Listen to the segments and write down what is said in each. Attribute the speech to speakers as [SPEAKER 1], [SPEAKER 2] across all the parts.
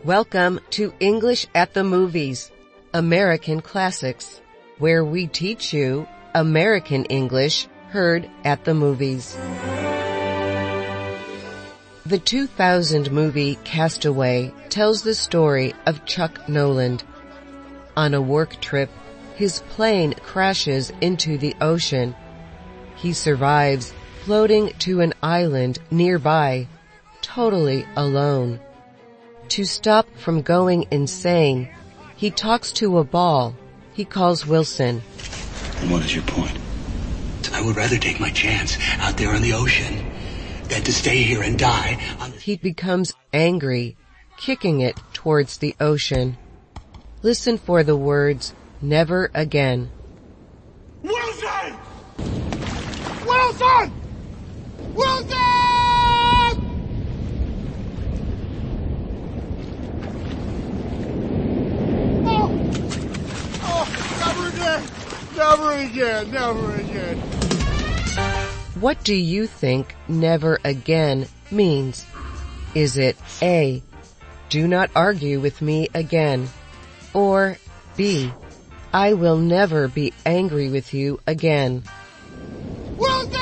[SPEAKER 1] Welcome to English at the Movies, American Classics, where we teach you American English heard at the movies. The 2000 movie Castaway tells the story of Chuck Noland. On a work trip, his plane crashes into the ocean. He survives, floating to an island nearby, totally alone. To stop from going insane, he talks to a ball he calls Wilson.
[SPEAKER 2] And what is your point? I would rather take my chance out there on the ocean than to stay here and die.
[SPEAKER 1] He becomes angry, kicking it towards the ocean. Listen for the words, never again.
[SPEAKER 3] Wilson! Wilson! Wilson! Never again! Never again! Never again!
[SPEAKER 1] What do you think never again means? Is it A, do not argue with me again, or B, I will never be angry with you again?
[SPEAKER 3] Wilson!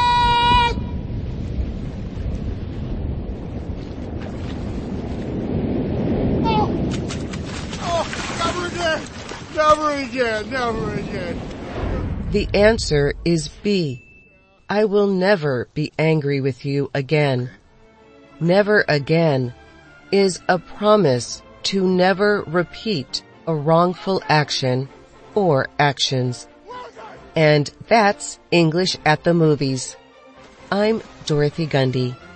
[SPEAKER 3] Never again! Never again! Never again!
[SPEAKER 1] The answer is B. I will never be angry with you again. Never again is a promise to never repeat a wrongful action or actions. And that's English at the Movies. I'm Dorothy Gundy.